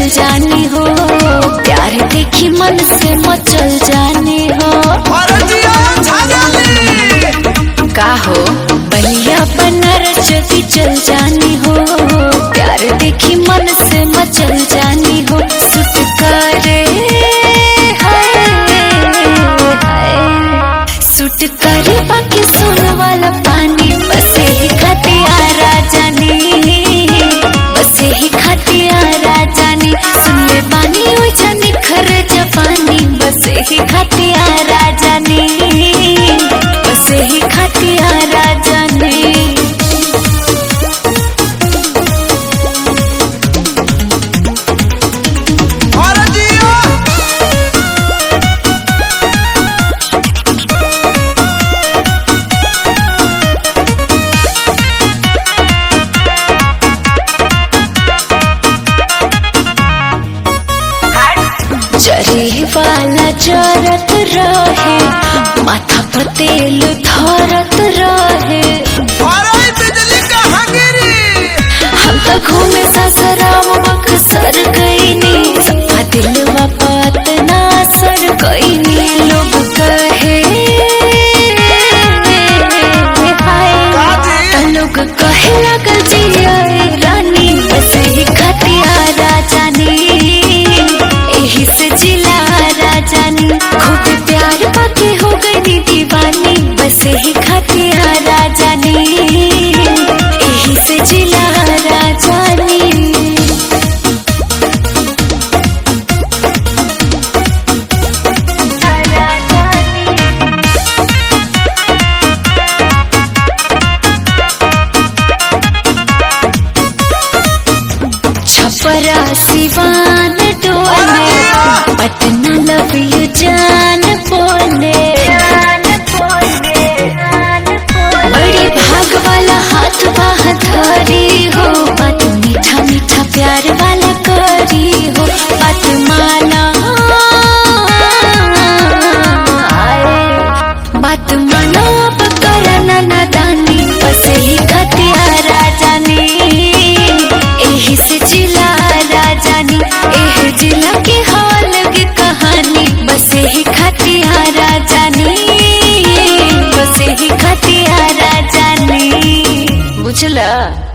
चल जानी हो, प्यार देखी मन से मचल जानी हो। का हो बलिया बनारस जल्दी चल जानी हो, प्यार देखी मन से मचल जानी हो। सुट करे सुट करे बाकी सुन वाला पानी, बस ही खतिया राजानी, बस ही खतिया राजानी। सुन ले पानी हो जानी खर जवानी, बस ही खतिया राजानी, बस ही खतिया राजानी। जरी वाला जरत रहे, माथा पर तेल धरत रहे। हम तो घूमे ससुराम बक्सर गईनी, सबका दिलवा बात ना सर गईनी। लोग कहे लोग कहे लगल जिया रानी, बस ही खतिया राजानी, यही से जिला राजानी। खूब प्यार बाकी हो गई दीवानी, बस ही खतिया राजानी, यही से जिला राजानी। छपरा सिवान डोले, पटना लव यू जान बोले। बड़े भाग वाला हाथ बाह धरी हो, बात मीठा मीठा प्यार वाला करी हो। बात माना बात मानो अब करना नादानी, बस ही खतिया राजानी, यही से जिला राजानी। एह जिला की हाल की कहानी, बस ही खतिया राजानी, बस ही खतिया राजानी। बुझला।